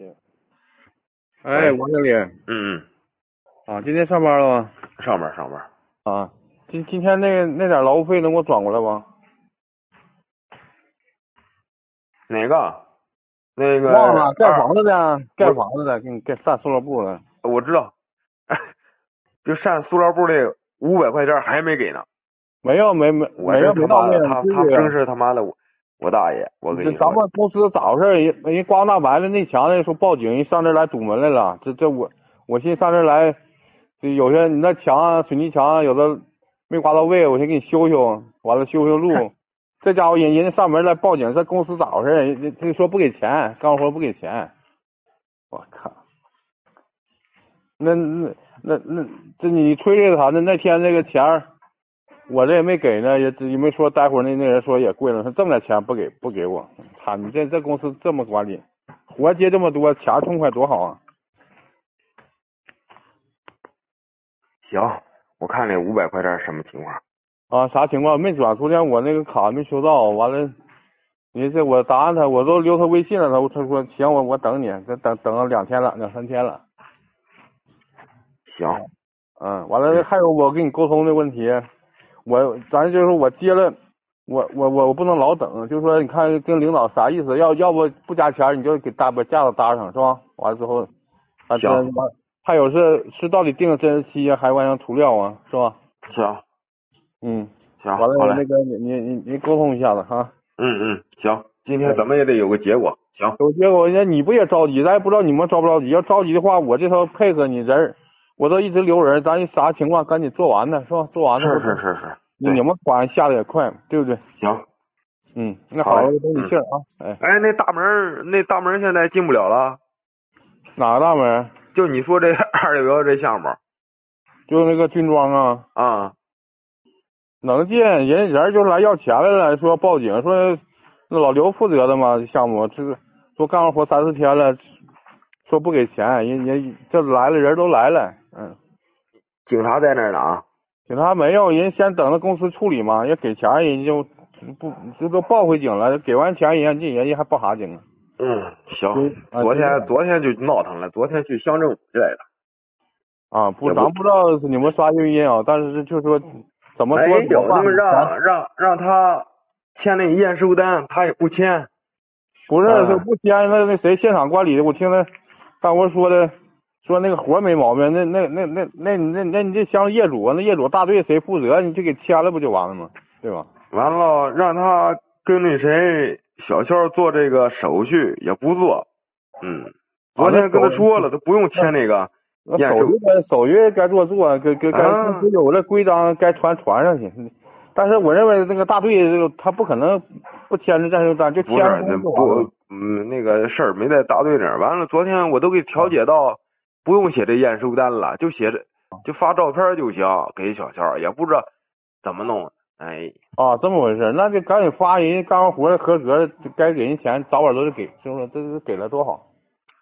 哎，王经理。啊，今天上班了吗？ 上班。 啊，今天那点劳务费能给我转过来吗？ 哪个？那个忘了，盖房子的，给你盖上塑料布了。 我知道，就上塑料布那500块钱还没给呢。 没到位。 他真是他妈的我大爷！我跟你说， 咱们公司咋回事？人光大白了那墙的说报警，人上这来堵门来了。我寻思上这来，有些你那墙水泥墙有的没刮到位，我先给你修修，完了修路。这家伙人家上门来报警，这公司咋回事？人说不给钱，干活不给钱。我靠！那这你催催他，那天那个钱儿，我这也没给呢，也没说待会儿那人说也贵了，他这么点钱不给我，操你这公司这么管理，活接这么多，钱痛快多好啊！ 行，我看那500块钱什么情况？ 啊，啥情况？没转，昨天我那个卡没收到，完了，你这我答应他，我都留他微信了，他说行，我等你，这等了2天了，2、3天了。 行。 完了还有我跟你沟通的问题，咱就是我接了，我不能老等，就是说你看跟领导啥意思？要不加钱你就给架子搭上是吧？完了之后， 行。 还有是到底定真实期还完成涂料啊是吧？ 行。行。 完了那个你沟通一下子哈。 行，今天怎么也得有个结果。行。 有结果，你不也着急？咱也不知道你们着不着急。要着急的话，我这头配合你人，我都一直留人，咱啥情况赶紧做完呢，是吧？做完了是。 你们款下的也快，对不对？ 行。 那好了，我等你信儿啊。 那大门现在进不了了。 哪个大门？ 就你说这261这项目。 就那个军装啊。 啊。 能进，人就来要钱来了，说要报警，说那老刘负责的嘛项目，这个说干完活3、4天了，说不给钱，人这来了人都来了。 警察在那儿呢啊。 警察没有，人先等着公司处理嘛，也给钱人就不都报回警了，给完钱人家还报啥警啊？ 行。昨天就闹腾了，昨天去乡政府去来的。 咱不知道是你们啥原因啊，但是就是说怎么说没有，他们让他签那验收单，他也不签。 不是说不签，那谁现场管理的？我听他干活说那个活没毛病，那你这像业主，那业主大队谁负责？你就给签了不就完了吗？对吧？ 完了让他跟那谁小肖做这个手续也不做。昨天跟他说了，他不用签那个验收。 手续该做，该有的规章该传上去。但是我认为那个大队他不可能不签这验收单，就签那个事儿没在大队那儿。完了，昨天我都给调解到不用写这验收单了，就发照片就行，给小肖，也不知道怎么弄。 这么回事，那就赶紧发，人家干完活合格，该给人钱早晚都得给，是不是？这给了多好。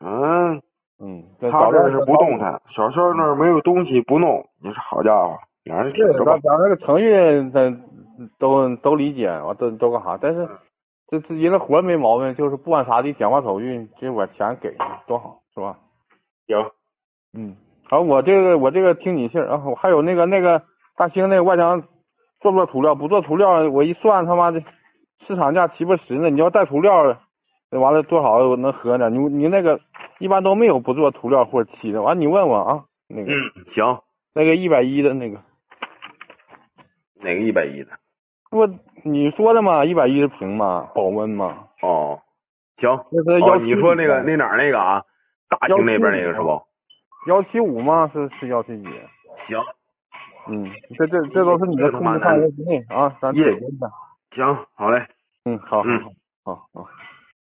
他这是不动弹，小肖那儿没有东西不弄，你说好家伙，两人挺着吧？ 咱那个程序都理解，都干啥？但是这人的活没毛病，就是不管啥的简化手续，这我钱给多好，是吧？ 行。 好，我这个听你信啊。我还有那个大兴那个外墙做不做涂料？不做涂料，我一算他妈的市场价7、8、10呢。你要带涂料，完了多少能合呢？你那个一般都没有不做涂料或者漆的。完你问我啊，那个行。 那个110的那个。 哪个110的？ 不，你说的嘛，110平嘛，保温嘛。 行。你说那哪儿那个啊？大兴那边那个是不 ？175吗？是170。 行。 这都是你的控制范围之内啊，咱解决一下。 行，好嘞。 好。